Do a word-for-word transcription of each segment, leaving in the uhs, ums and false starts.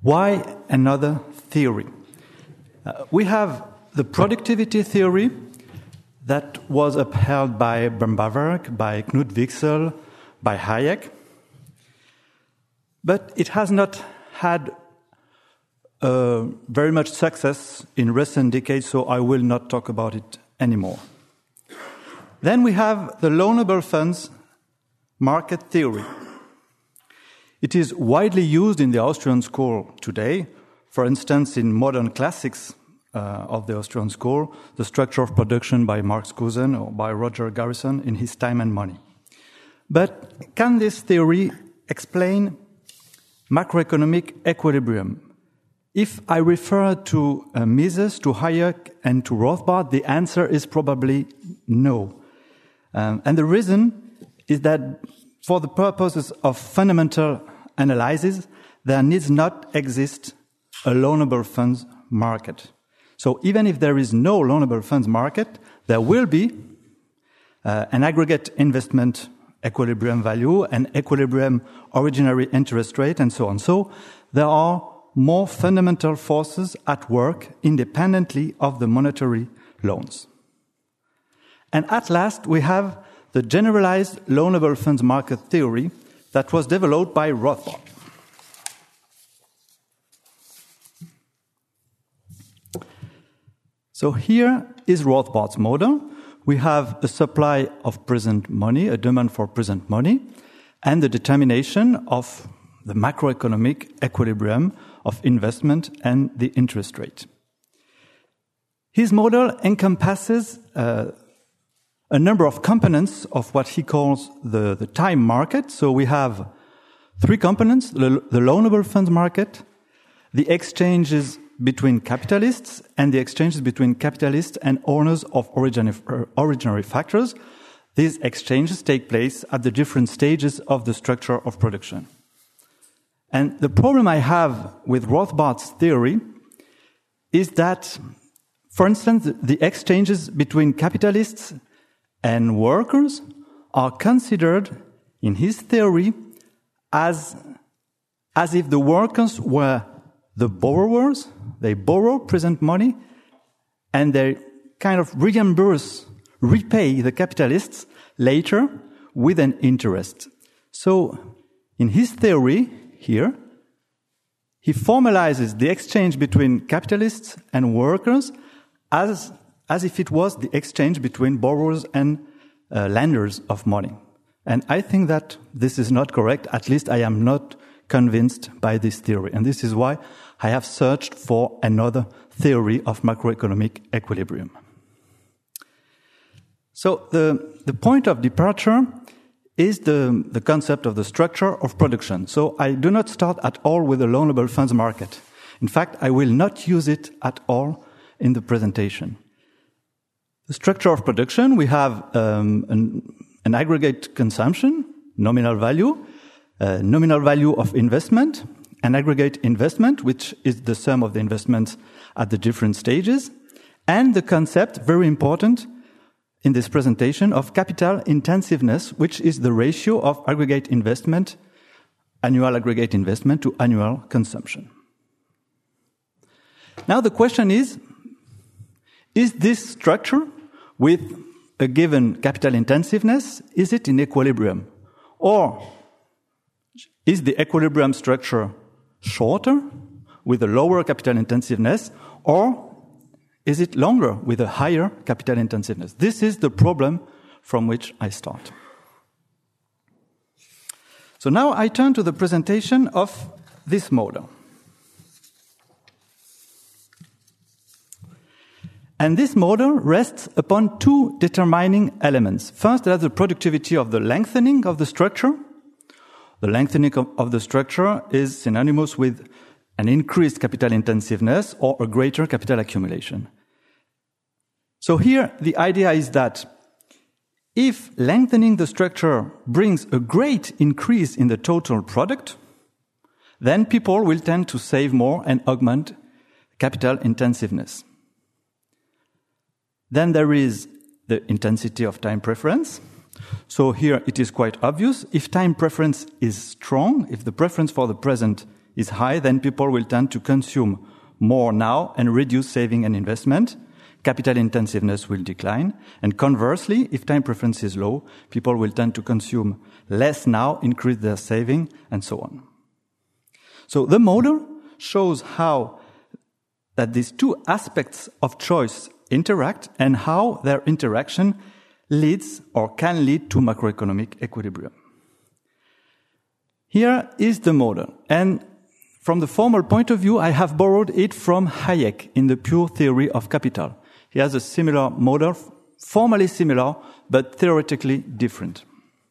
Why another theory? Uh, we have the productivity theory that was upheld by Böhm-Bawerk, by Knut Wicksell, by Hayek, but it has not had uh, very much success in recent decades, so I will not talk about it anymore. Then we have the loanable funds market theory. It is widely used in the Austrian school today, for instance, in modern classics uh, of the Austrian school, The Structure of Production by Marx Cousin or by Roger Garrison in his Time and Money. But can this theory explain macroeconomic equilibrium? If I refer to uh, Mises, to Hayek, and to Rothbard, the answer is probably no. Um, and the reason is that for the purposes of fundamental analysis, there needs not exist a loanable funds market. So even if there is no loanable funds market, there will be uh, an aggregate investment equilibrium value, an equilibrium ordinary interest rate, and so on. So there are more fundamental forces at work independently of the monetary loans. And at last, we have the generalized loanable funds market theory that was developed by Rothbard. So here is Rothbard's model. We have a supply of present money, a demand for present money, and the determination of the macroeconomic equilibrium of investment and the interest rate. His model encompasses uh, a number of components of what he calls the, the time market. So we have three components: the, the loanable funds market, the exchanges between capitalists, and the exchanges between capitalists and owners of originary, uh, originary factors. These exchanges take place at the different stages of the structure of production. And the problem I have with Rothbard's theory is that, for instance, the exchanges between capitalists and workers are considered in his theory as, as if the workers were the borrowers. They borrow present money and they kind of reimburse, repay the capitalists later with an interest. So in his theory here, he formalizes the exchange between capitalists and workers as as if it was the exchange between borrowers and uh, lenders of money. And I think that this is not correct. At least I am not convinced by this theory. And this is why I have searched for another theory of macroeconomic equilibrium. So the, the point of departure is the, the concept of the structure of production. So I do not start at all with the loanable funds market. In fact, I will not use it at all in the presentation. The structure of production, we have um, an, an aggregate consumption, nominal value, uh, nominal value of investment, an aggregate investment, which is the sum of the investments at the different stages, and the concept, very important in this presentation, of capital intensiveness, which is the ratio of aggregate investment, annual aggregate investment to annual consumption. Now the question is, is this structure with a given capital intensiveness, is it in equilibrium? Or is the equilibrium structure shorter with a lower capital intensiveness, or is it longer with a higher capital intensiveness? This is the problem from which I start. So now I turn to the presentation of this model. And this model rests upon two determining elements. First, there's the productivity of the lengthening of the structure. The lengthening of the structure is synonymous with an increased capital intensiveness or a greater capital accumulation. So here, the idea is that if lengthening the structure brings a great increase in the total product, then people will tend to save more and augment capital intensiveness. Then there is the intensity of time preference. So here it is quite obvious. If time preference is strong, if the preference for the present is high, then people will tend to consume more now and reduce saving and investment. Capital intensiveness will decline. And conversely, if time preference is low, people will tend to consume less now, increase their saving, and so on. So the model shows how that these two aspects of choice interact and how their interaction leads or can lead to macroeconomic equilibrium. Here is the model. And from the formal point of view, I have borrowed it from Hayek in the Pure Theory of Capital. He has a similar model, formally similar, but theoretically different.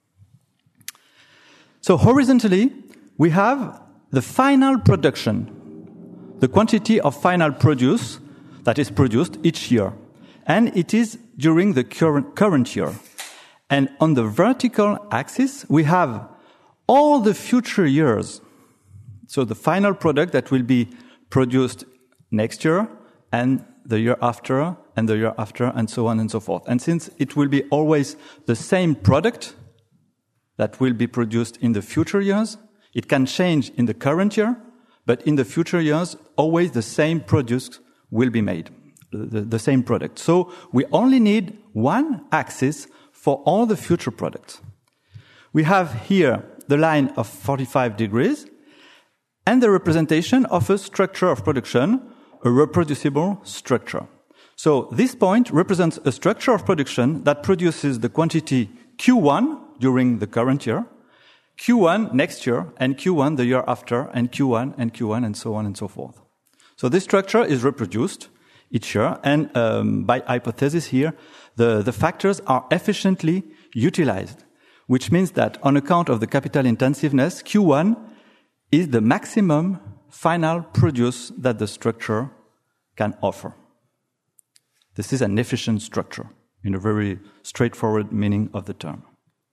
So horizontally, we have the final production, the quantity of final produce that is produced each year. And it is during the current, current year. And on the vertical axis, we have all the future years. So the final product that will be produced next year and the year after and the year after and so on and so forth. And since it will be always the same product that will be produced in the future years, it can change in the current year, but in the future years, always the same produce will be made, the, the same product. So we only need one axis for all the future products. We have here the line of forty-five degrees and the representation of a structure of production, a reproducible structure. So this point represents a structure of production that produces the quantity Q one during the current year, Q one next year, and Q one the year after, and Q one and Q one and so on and so forth. So this structure is reproduced each year, and um, by hypothesis here, the, the factors are efficiently utilized, which means that on account of the capital intensiveness, Q one is the maximum final produce that the structure can offer. This is an efficient structure in a very straightforward meaning of the term.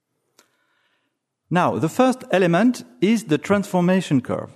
Now, the first element is the transformation curve.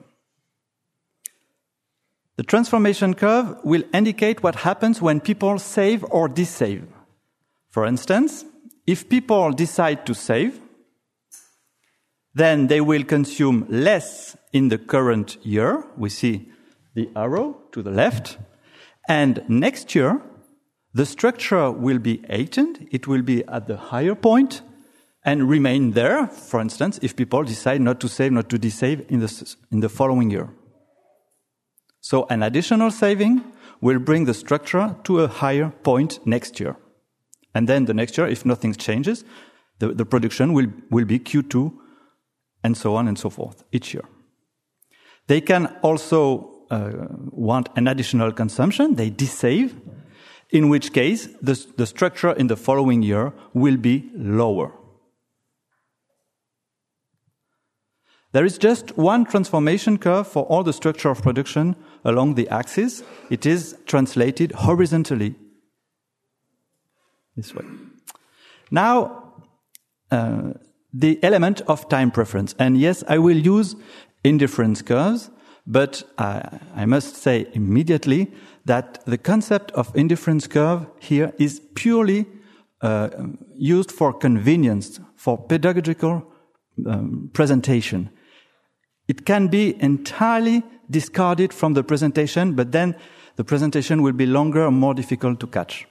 The transformation curve will indicate what happens when people save or dissave. For instance, if people decide to save, then they will consume less in the current year. We see the arrow to the left. And next year, the structure will be heightened. It will be at the higher point and remain there, for instance, if people decide not to save, not to dissave in the, in the following year. So an additional saving will bring the structure to a higher point next year. And then the next year, if nothing changes, the, the production will, will be Q two, and so on and so forth, each year. They can also uh, want an additional consumption, they dissave, in which case the, the structure in the following year will be lower. There is just one transformation curve for all the structure of production along the axis. It is translated horizontally this way. Now, uh, the element of time preference. And yes, I will use indifference curves, but I, I must say immediately that the concept of indifference curve here is purely uh, used for convenience, for pedagogical um, presentation. It can be entirely discarded from the presentation, but then the presentation will be longer and more difficult to catch.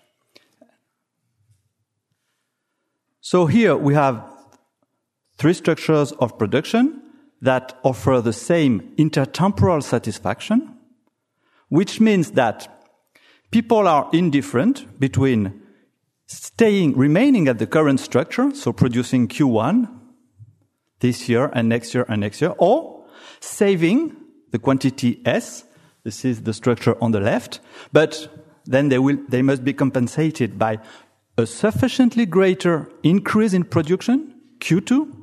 So here we have three structures of production that offer the same intertemporal satisfaction, which means that people are indifferent between staying, remaining at the current structure, so producing Q one this year and next year and next year, or saving the quantity S. This is the structure on the left, but then they will, they must be compensated by a sufficiently greater increase in production, Q two,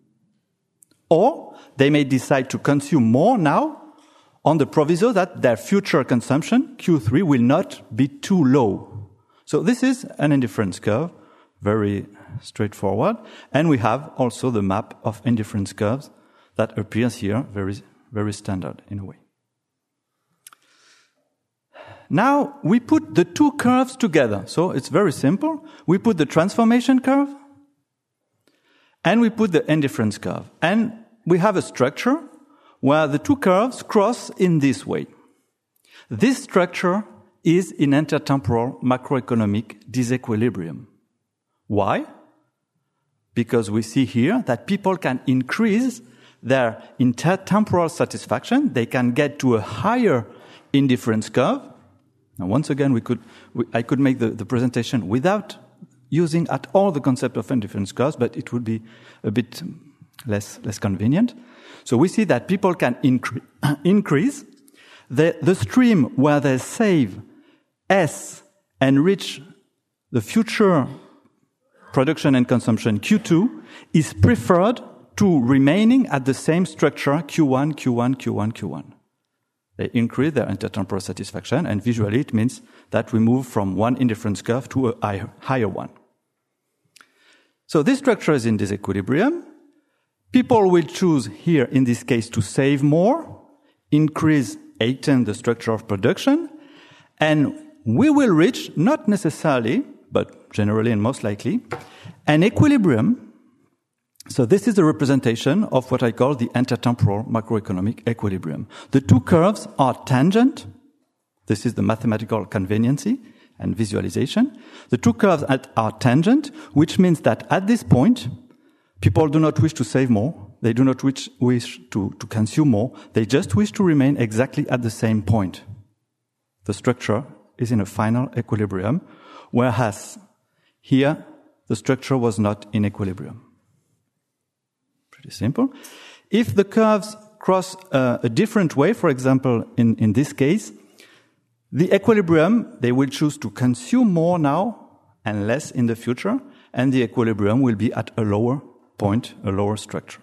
or they may decide to consume more now on the proviso that their future consumption, Q three, will not be too low. So this is an indifference curve, very straightforward. And we have also the map of indifference curves that appears here, very, very standard in a way. Now we put the two curves together. So it's very simple. We put the transformation curve and we put the indifference curve. And we have a structure where the two curves cross in this way. This structure is in intertemporal macroeconomic disequilibrium. Why? Because we see here that people can increase their intertemporal satisfaction. They can get to a higher indifference curve. Now, once again, we could, we, I could make the, the presentation without using at all the concept of indifference curves, but it would be a bit less, less convenient. So we see that people can incre- increase the, the stream where they save S and reach the future production and consumption Q two is preferred to remaining at the same structure Q one, Q one, Q one, Q one. They increase their intertemporal satisfaction, and visually it means that we move from one indifference curve to a higher, higher one. So this structure is in disequilibrium. People will choose here, in this case, to save more, increase, hasten the structure of production, and we will reach, not necessarily, but generally and most likely, an equilibrium. So this is a representation of what I call the intertemporal macroeconomic equilibrium. The two curves are tangent. This is the mathematical conveniency and visualization. The two curves are tangent, which means that at this point, people do not wish to save more. They do not wish, wish to, to consume more. They just wish to remain exactly at the same point. The structure is in a final equilibrium, whereas here the structure was not in equilibrium. Pretty simple. If the curves cross uh, a different way, for example, in, in this case, the equilibrium, they will choose to consume more now and less in the future, and the equilibrium will be at a lower point, a lower structure.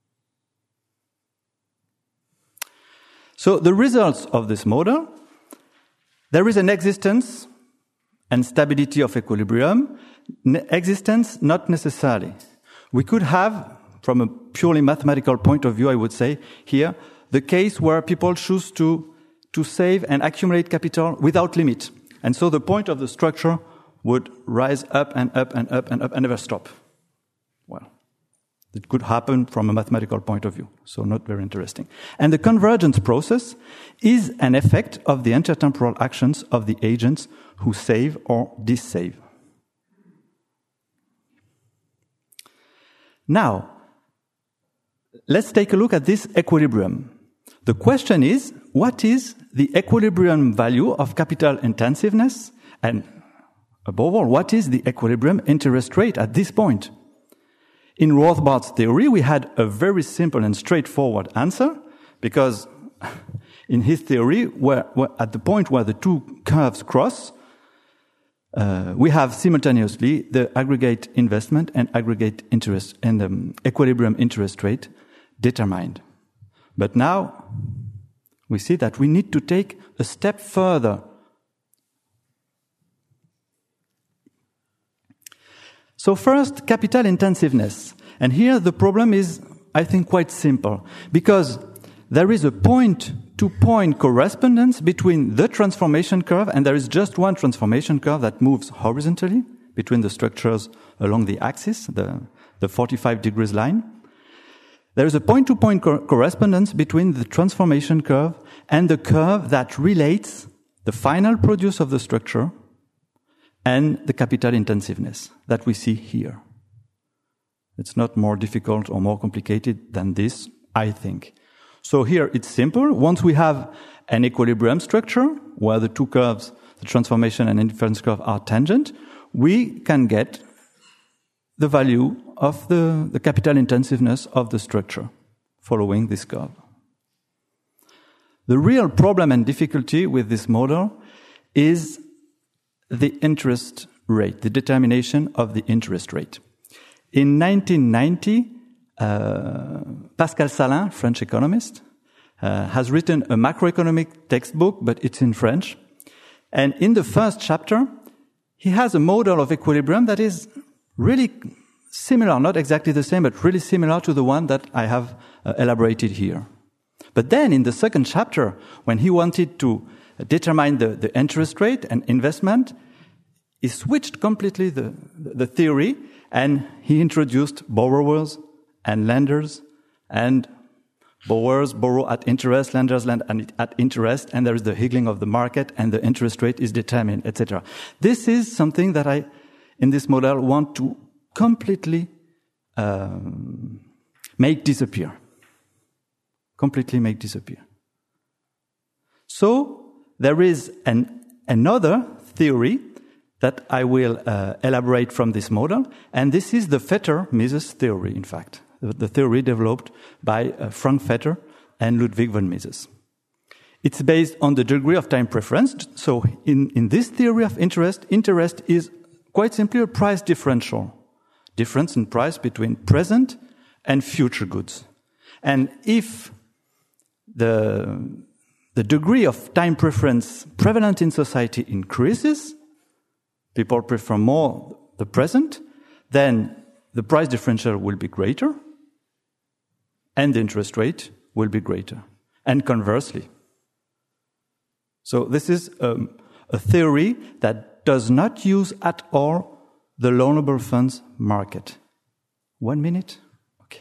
So the results of this model, there is an existence and stability of equilibrium. Ne- existence, not necessarily. We could have, from a purely mathematical point of view, I would say, here, the case where people choose to, to save and accumulate capital without limit. And so the point of the structure would rise up and up and up and up and never stop. Well, it could happen from a mathematical point of view, so not very interesting. And the convergence process is an effect of the intertemporal actions of the agents who save or dissave. Now, let's take a look at this equilibrium. The question is, what is the equilibrium value of capital intensiveness? And above all, what is the equilibrium interest rate at this point? In Rothbard's theory, we had a very simple and straightforward answer, because in his theory, where, where at the point where the two curves cross, uh, we have simultaneously the aggregate investment and aggregate interest and um, equilibrium interest rate determined. But now we see that we need to take a step further. So first, capital intensiveness. And here the problem is, I think, quite simple, because there is a point-to-point correspondence between the transformation curve, and there is just one transformation curve that moves horizontally between the structures along the axis, the, the forty-five degrees line. There is a point-to-point co- correspondence between the transformation curve and the curve that relates the final produce of the structure and the capital intensiveness that we see here. It's not more difficult or more complicated than this, I think. So here it's simple. Once we have an equilibrium structure where the two curves, the transformation and indifference curve, are tangent, we can get the value of the, the capital intensiveness of the structure following this curve. The real problem and difficulty with this model is the interest rate, the determination of the interest rate. In nineteen ninety, uh, Pascal Salin, French economist, uh, has written a macroeconomic textbook, but it's in French. And in the first chapter, he has a model of equilibrium that is really similar, not exactly the same, but really similar to the one that I have uh, elaborated here. But then in the second chapter, when he wanted to determine the, the interest rate and investment, he switched completely the, the theory, and he introduced borrowers and lenders and Borrowers borrow at interest, lenders lend at interest, and there is the higgling of the market, and the interest rate is determined, et cetera. This is something that I, in this model, want to completely um, make disappear. Completely make disappear. So there is an, another theory that I will uh, elaborate from this model, and this is the Vetter-Mises theory, in fact, the, the theory developed by uh, Frank Vetter and Ludwig von Mises. It's based on the degree of time preference. So in, in this theory of interest, interest is quite simply a price differential, difference in price between present and future goods. And if the, the degree of time preference prevalent in society increases, people prefer more the present, then the price differential will be greater and the interest rate will be greater. And conversely. So this is um, a theory that does not use at all the loanable funds market. One minute? Okay.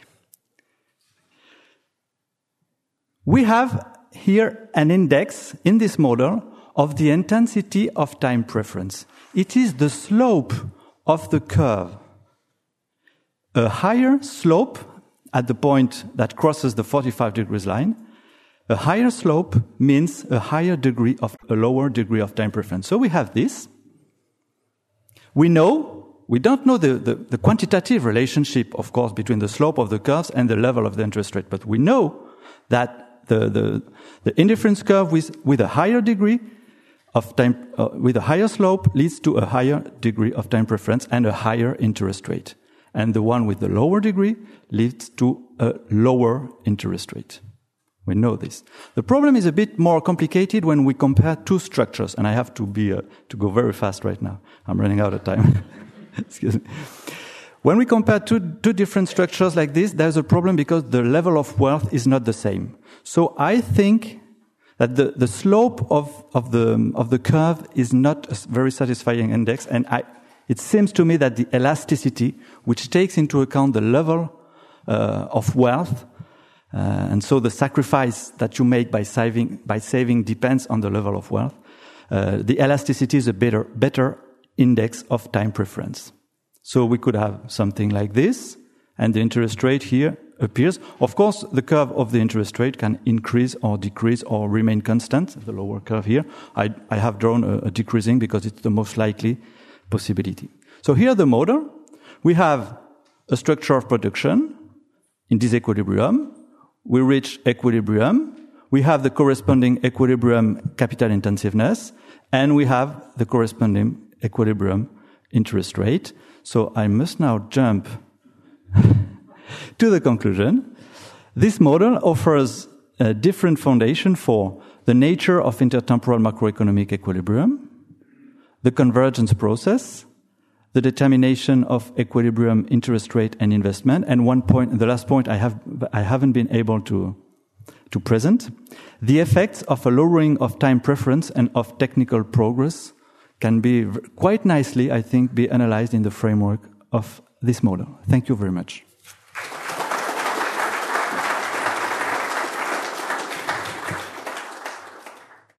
We have here an index in this model of the intensity of time preference. It is the slope of the curve. A higher slope at the point that crosses the forty-five degrees line, a higher slope means a higher degree of, a lower degree of time preference. So we have this. We know, we don't know the, the, the quantitative relationship, of course, between the slope of the curves and the level of the interest rate, but we know that the, the, the indifference curve with, with a higher degree of time, uh, with a higher slope leads to a higher degree of time preference and a higher interest rate. And the one with the lower degree leads to a lower interest rate. We know this. The problem is a bit more complicated when we compare two structures, and I have to be uh, to go very fast right now. I'm running out of time. Excuse me. When we compare two, two different structures like this, there's a problem because the level of wealth is not the same. So I think that the, the slope of, of the of the curve is not a very satisfying index, and I, it seems to me that the elasticity, which takes into account the level uh, of wealth, uh, and so the sacrifice that you make by saving by saving depends on the level of wealth. Uh, the elasticity is a better better index of time preference. So we could have something like this, and the interest rate here appears. Of course, the curve of the interest rate can increase or decrease or remain constant, the lower curve here. I, I have drawn a, a decreasing because it's the most likely possibility. So here the model. We have a structure of production in disequilibrium. We reach equilibrium. We have the corresponding equilibrium capital intensiveness, and we have the corresponding equilibrium interest rate. So I must now jump to the conclusion. This model offers a different foundation for the nature of intertemporal macroeconomic equilibrium, the convergence process, the determination of equilibrium interest rate and investment, and one point, the last point I have, I haven't been able to, to present, the effects of a lowering of time preference and of technical progress can be quite nicely, I think, be analyzed in the framework of this model. Thank you very much.